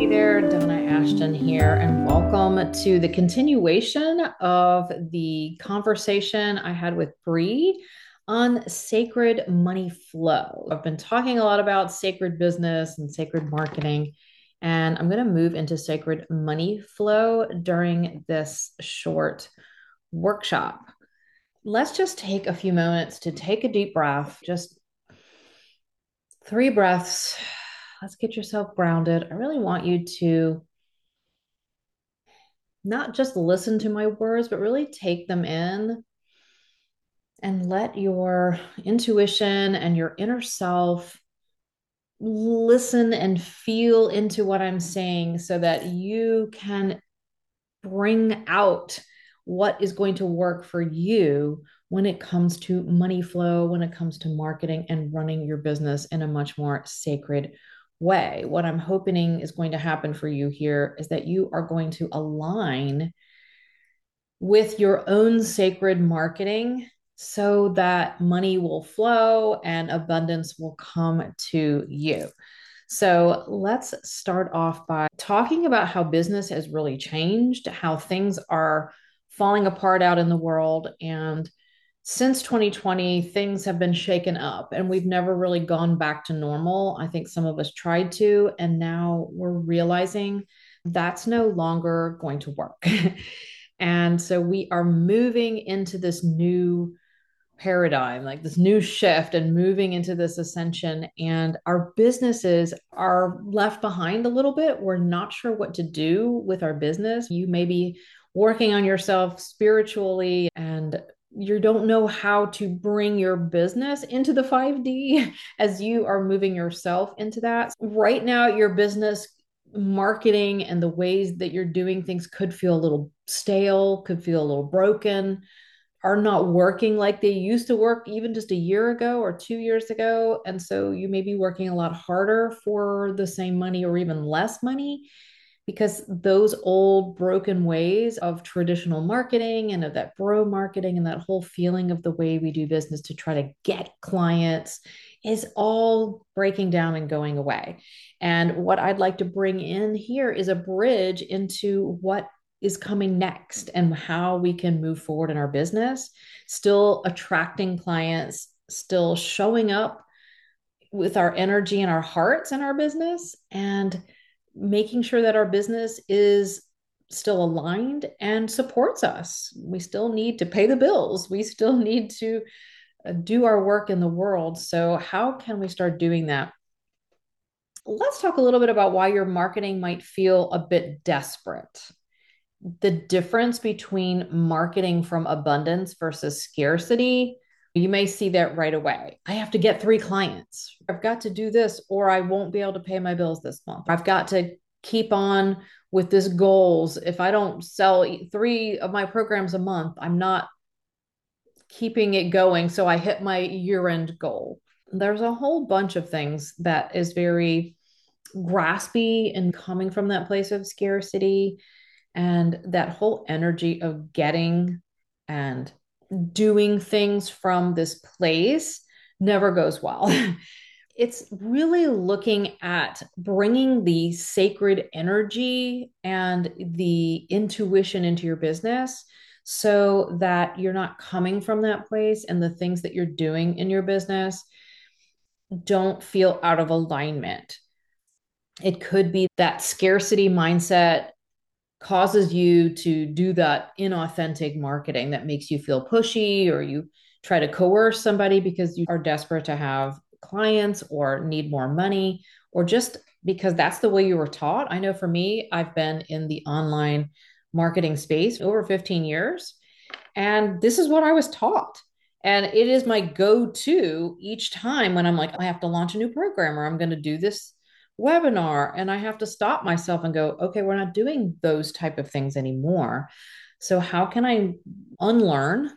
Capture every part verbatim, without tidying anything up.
Hey there, Donna Ashton here, and welcome to the continuation of the conversation I had with Bree on sacred money flow. I've been talking a lot about sacred business and sacred marketing, and I'm going to move into sacred money flow during this short workshop. Let's just take a few moments to take a deep breath, just three breaths. Let's get yourself grounded. I really want you to not just listen to my words, but really take them in and let your intuition and your inner self listen and feel into what I'm saying so that you can bring out what is going to work for you when it comes to money flow, when it comes to marketing and running your business in a much more sacred way. What I'm hoping is going to happen for you here is that you are going to align with your own sacred marketing so that money will flow and abundance will come to you. So let's start off by talking about how business has really changed, how things are falling apart out in the world. And since twenty twenty, things have been shaken up and we've never really gone back to normal. I think some of us tried to, and now we're realizing that's no longer going to work. And so we are moving into this new paradigm, like this new shift and moving into this ascension. And our businesses are left behind a little bit. We're not sure what to do with our business. You may be working on yourself spiritually and you don't know how to bring your business into the five D as you are moving yourself into that. Right now, your business marketing and the ways that you're doing things could feel a little stale, could feel a little broken, are not working like they used to work even just a year ago or two years ago. And so you may be working a lot harder for the same money or even less money because those old broken ways of traditional marketing and of that bro marketing and that whole feeling of the way we do business to try to get clients is all breaking down and going away. And what I'd like to bring in here is a bridge into what is coming next and how we can move forward in our business, still attracting clients, still showing up with our energy and our hearts in our business, and making sure that our business is still aligned and supports us. We still need to pay the bills. We still need to uh, do our work in the world. So, how can we start doing that? Let's talk a little bit about why your marketing might feel a bit desperate. The difference between marketing from abundance versus scarcity, you may see that right away. I have to get three clients. I've got to do this, or I won't be able to pay my bills this month. I've got to keep on with this goals. If I don't sell three of my programs a month, I'm not keeping it going. So I hit my year end goal. There's a whole bunch of things that is very graspy and coming from that place of scarcity. And that whole energy of getting and doing things from this place never goes well. It's really looking at bringing the sacred energy and the intuition into your business so that you're not coming from that place and the things that you're doing in your business don't feel out of alignment. It could be that scarcity mindset causes you to do that inauthentic marketing that makes you feel pushy, or you try to coerce somebody because you are desperate to have clients or need more money, or just because that's the way you were taught. I know for me, I've been in the online marketing space over fifteen years, and this is what I was taught. And it is my go to each time when I'm like, I have to launch a new program or I'm going to do this webinar, and I have to stop myself and go, okay, we're not doing those type of things anymore. So how can I unlearn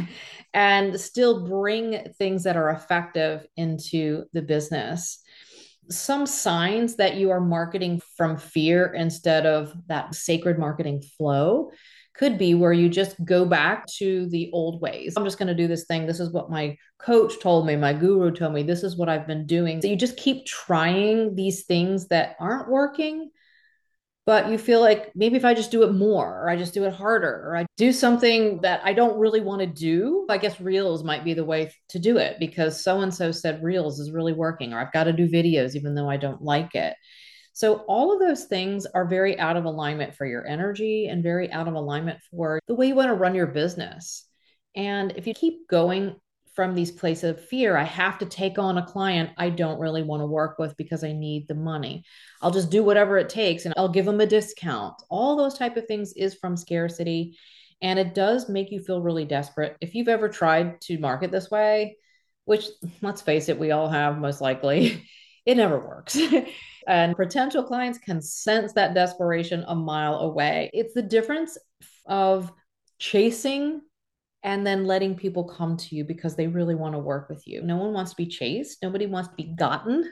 and still bring things that are effective into the business? Some signs that you are marketing from fear instead of that sacred marketing flow could be where you just go back to the old ways. I'm just going to do this thing. This is what my coach told me, my guru told me, this is what I've been doing. So you just keep trying these things that aren't working but you feel like maybe if I just do it more, or I just do it harder, or I do something that I don't really want to do, I guess Reels might be the way to do it because so and so said Reels is really working, or I've got to do videos even though I don't like it. So, all of those things are very out of alignment for your energy and very out of alignment for the way you want to run your business. And if you keep going from these places of fear, I have to take on a client I don't really want to work with because I need the money. I'll just do whatever it takes and I'll give them a discount. All those type of things is from scarcity. And it does make you feel really desperate. If you've ever tried to market this way, which let's face it, we all have most likely, it never works. And potential clients can sense that desperation a mile away. It's the difference of chasing and then letting people come to you because they really want to work with you. No one wants to be chased, nobody wants to be gotten.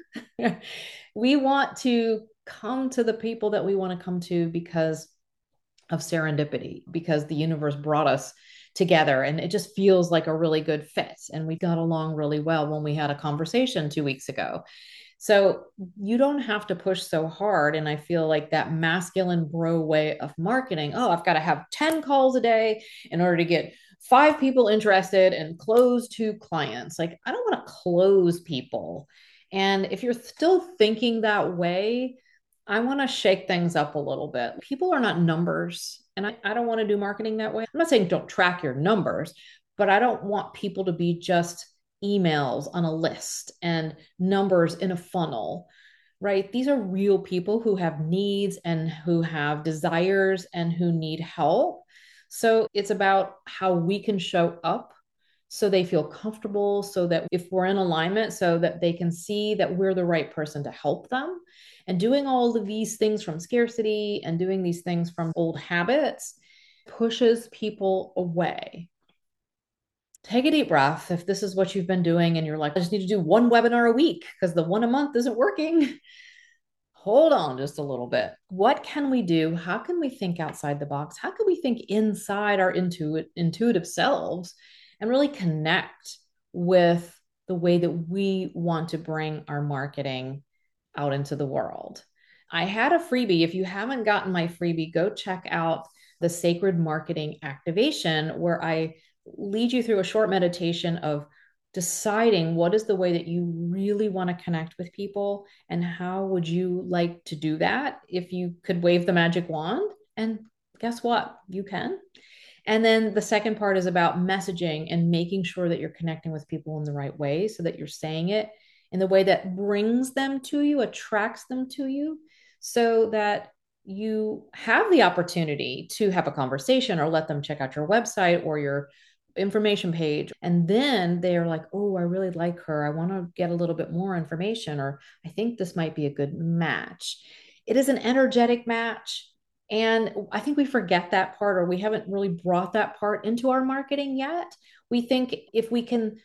We want to come to the people that we want to come to because of serendipity, because the universe brought us together and it just feels like a really good fit. And we got along really well when we had a conversation two weeks ago. So you don't have to push so hard. And I feel like that masculine bro way of marketing, oh, I've got to have ten calls a day in order to get five people interested and close two clients. Like, I don't want to close people. And if you're still thinking that way, I want to shake things up a little bit. People are not numbers. And I, I don't want to do marketing that way. I'm not saying don't track your numbers, but I don't want people to be just emails on a list and numbers in a funnel, right? These are real people who have needs and who have desires and who need help. So it's about how we can show up so they feel comfortable, so that if we're in alignment, so that they can see that we're the right person to help them. And doing all of these things from scarcity and doing these things from old habits pushes people away. Take a deep breath. If this is what you've been doing and you're like, I just need to do one webinar a week because the one a month isn't working, hold on just a little bit. What can we do? How can we think outside the box? How can we think inside our intuit, intuitive selves and really connect with the way that we want to bring our marketing out into the world? I had a freebie. If you haven't gotten my freebie, go check out the Sacred Marketing Activation, where I lead you through a short meditation of deciding what is the way that you really want to connect with people and how would you like to do that if you could wave the magic wand. And guess what? You can. And then the second part is about messaging and making sure that you're connecting with people in the right way so that you're saying it in the way that brings them to you, attracts them to you, so that you have the opportunity to have a conversation or let them check out your website or your information page. And then they're like, oh, I really like her. I want to get a little bit more information, or I think this might be a good match. It is an energetic match. And I think we forget that part, or we haven't really brought that part into our marketing yet. We think if we can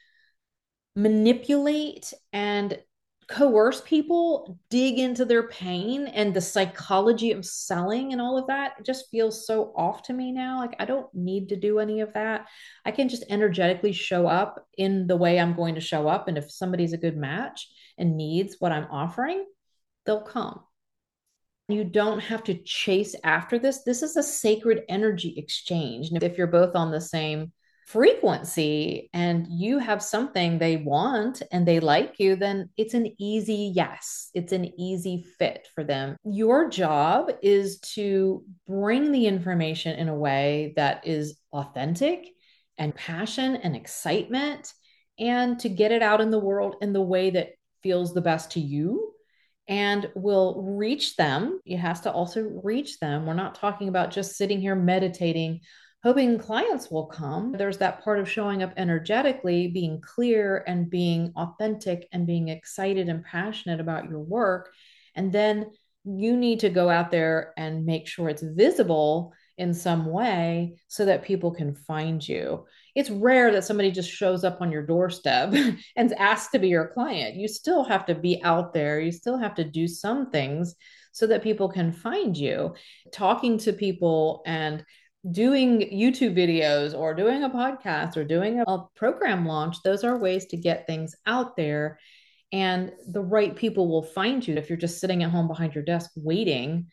manipulate and coerce people, dig into their pain and the psychology of selling and all of that, it just feels so off to me now. Like, I don't need to do any of that. I can just energetically show up in the way I'm going to show up. And if somebody's a good match and needs what I'm offering, they'll come. You don't have to chase after this. This is a sacred energy exchange. And if you're both on the same frequency and you have something they want and they like you, then it's an easy yes. It's an easy fit for them. Your job is to bring the information in a way that is authentic and passion and excitement, and to get it out in the world in the way that feels the best to you and will reach them. It has to also reach them. We're not talking about just sitting here meditating, hoping clients will come. There's that part of showing up energetically, being clear and being authentic and being excited and passionate about your work. And then you need to go out there and make sure it's visible in some way so that people can find you. It's rare that somebody just shows up on your doorstep and asks to be your client. You still have to be out there. You still have to do some things so that people can find you. Talking to people and doing YouTube videos or doing a podcast or doing a, a program launch, those are ways to get things out there, and the right people will find you. If you're just sitting at home behind your desk waiting,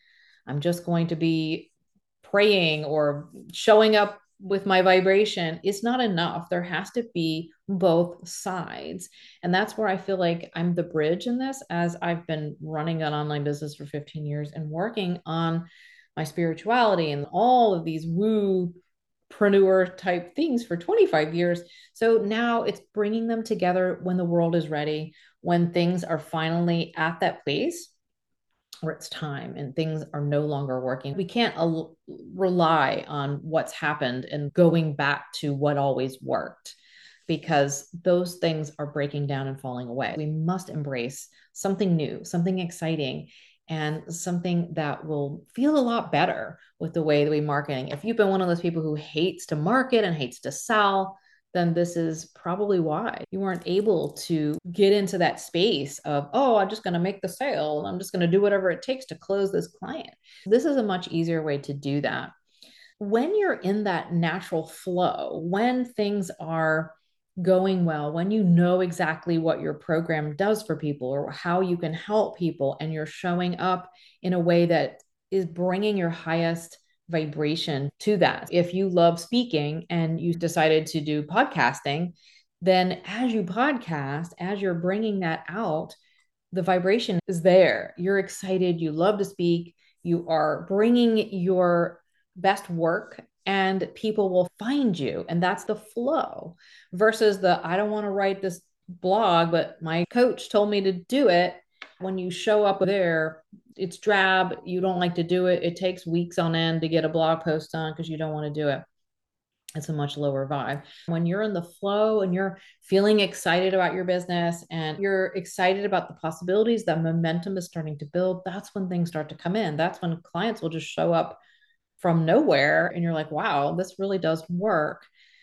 I'm just going to be praying or showing up with my vibration is not enough. There has to be both sides. And that's where I feel like I'm the bridge in this, as I've been running an online business for fifteen years and working on my spirituality and all of these woo preneur type things for twenty-five years. So now it's bringing them together when the world is ready, when things are finally at that place where it's time and things are no longer working. We can't al- rely on what's happened and going back to what always worked, because those things are breaking down and falling away. We must embrace something new, something exciting, and something that will feel a lot better with the way that we marketing. If you've been one of those people who hates to market and hates to sell, then this is probably why you weren't able to get into that space of, oh, I'm just going to make the sale. I'm just going to do whatever it takes to close this client. This is a much easier way to do that. When you're in that natural flow, when things are going well, when you know exactly what your program does for people or how you can help people, and you're showing up in a way that is bringing your highest vibration to that. If you love speaking and you decided to do podcasting, then as you podcast, as you're bringing that out, the vibration is there. You're excited, you love to speak, you are bringing your best work, and people will find you. And that's the flow versus the, I don't want to write this blog, but my coach told me to do it. When you show up there, it's drab. You don't like to do it. It takes weeks on end to get a blog post done because you don't want to do it. It's a much lower vibe. When you're in the flow and you're feeling excited about your business and you're excited about the possibilities, that momentum is starting to build, that's when things start to come in. That's when clients will just show up from nowhere and you're like, wow, this really does work.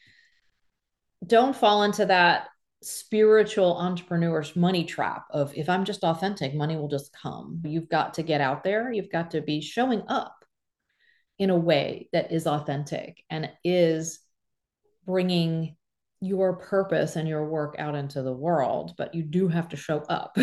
Don't fall into that spiritual entrepreneur's money trap of, if I'm just authentic, money will just come. You've got to get out there. You've got to be showing up in a way that is authentic and is bringing your purpose and your work out into the world, but you do have to show up.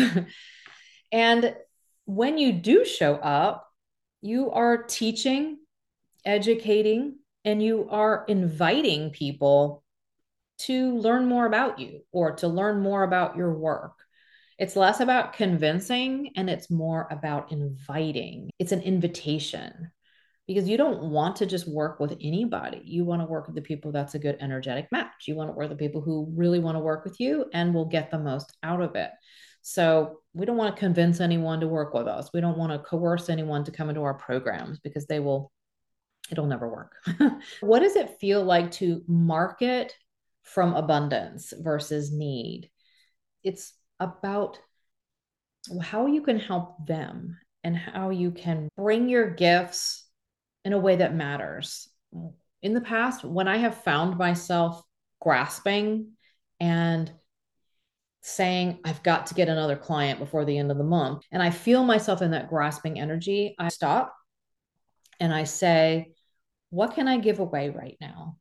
And when you do show up, you are teaching, educating, and you are inviting people to learn more about you or to learn more about your work. It's less about convincing and it's more about inviting. It's an invitation, because you don't want to just work with anybody. You want to work with the people that's a good energetic match. You want to work with the people who really want to work with you and will get the most out of it. So we don't want to convince anyone to work with us. We don't want to coerce anyone to come into our programs, because they will, it'll never work. What does it feel like to market from abundance versus need? It's about how you can help them and how you can bring your gifts in a way that matters. In the past, when I have found myself grasping and saying, I've got to get another client before the end of the month, and I feel myself in that grasping energy, I stop and I say, what can I give away right now?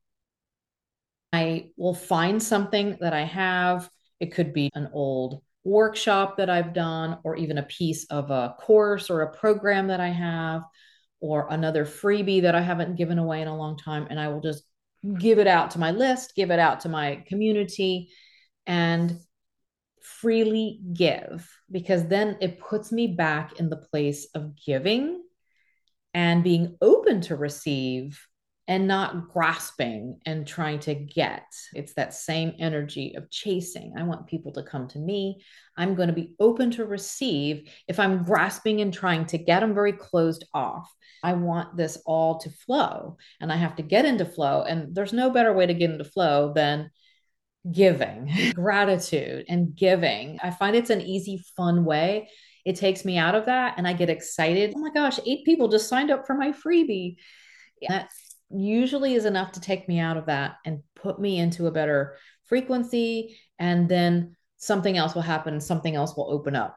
I will find something that I have. It could be an old workshop that I've done, or even a piece of a course or a program that I have, or another freebie that I haven't given away in a long time. And I will just give it out to my list, give it out to my community, and freely give, because then it puts me back in the place of giving and being open to receive and not grasping and trying to get. It's that same energy of chasing. I want people to come to me. I'm going to be open to receive. If I'm grasping and trying to get, I'm very closed off. I want this all to flow, and I have to get into flow. And there's no better way to get into flow than giving, gratitude, and giving. I find it's an easy, fun way. It takes me out of that and I get excited. Oh my gosh, eight people just signed up for my freebie. That usually is enough to take me out of that and put me into a better frequency. And then something else will happen, something else will open up.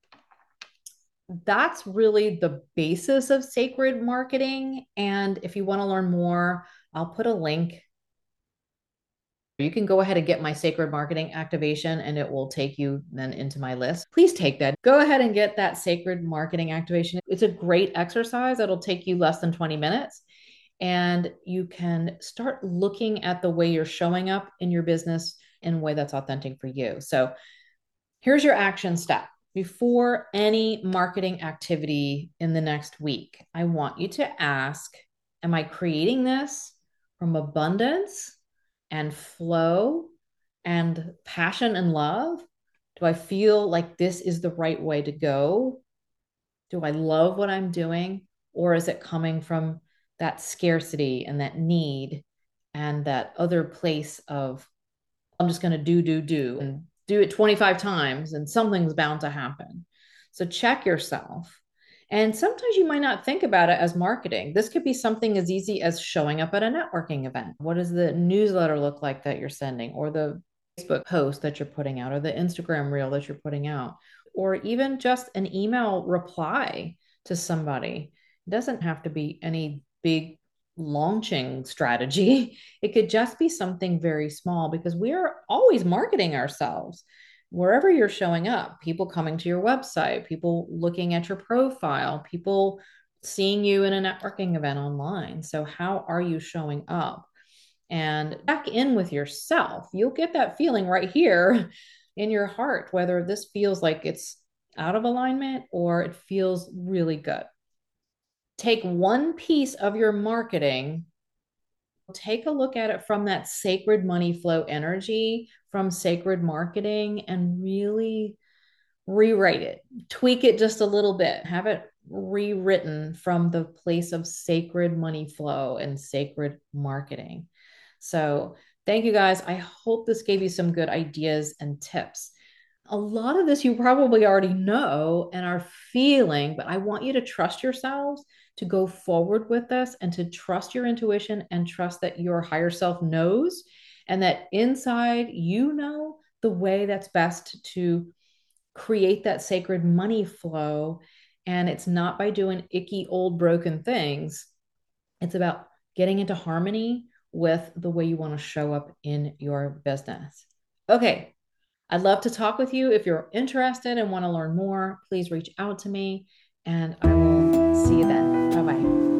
That's really the basis of sacred marketing. And if you want to learn more, I'll put a link You can go ahead and get my sacred marketing activation and it will take you then into my list. Please take that. Go ahead and get that sacred marketing activation. It's a great exercise. It'll take you less than twenty minutes. And you can start looking at the way you're showing up in your business in a way that's authentic for you. So here's your action step. Before any marketing activity in the next week, I want you to ask, am I creating this from abundance and flow and passion and love? Do I feel like this is the right way to go? Do I love what I'm doing? Or is it coming from that scarcity and that need and that other place of, I'm just going to do, do, do, and do it twenty-five times and something's bound to happen. So check yourself. And sometimes you might not think about it as marketing. This could be something as easy as showing up at a networking event. What does the newsletter look like that you're sending, or the Facebook post that you're putting out, or the Instagram reel that you're putting out, or even just an email reply to somebody? It doesn't have to be any big launching strategy. It could just be something very small, because we are always marketing ourselves wherever you're showing up. People coming to your website, people looking at your profile, people seeing you in a networking event online. So how are you showing up? And check in with yourself. You'll get that feeling right here in your heart, whether this feels like it's out of alignment or it feels really good. Take one piece of your marketing, take a look at it from that sacred money flow energy, from sacred marketing, and really rewrite it, tweak it just a little bit, have it rewritten from the place of sacred money flow and sacred marketing. So, thank you guys. I hope this gave you some good ideas and tips. A lot of this you probably already know and are feeling, but I want you to trust yourselves to go forward with this and to trust your intuition and trust that your higher self knows, and that inside you know the way that's best to create that sacred money flow. And it's not by doing icky old broken things. It's about getting into harmony with the way you want to show up in your business. Okay, I'd love to talk with you. If you're interested and want to learn more, please reach out to me, and I will see you then. Bye bye.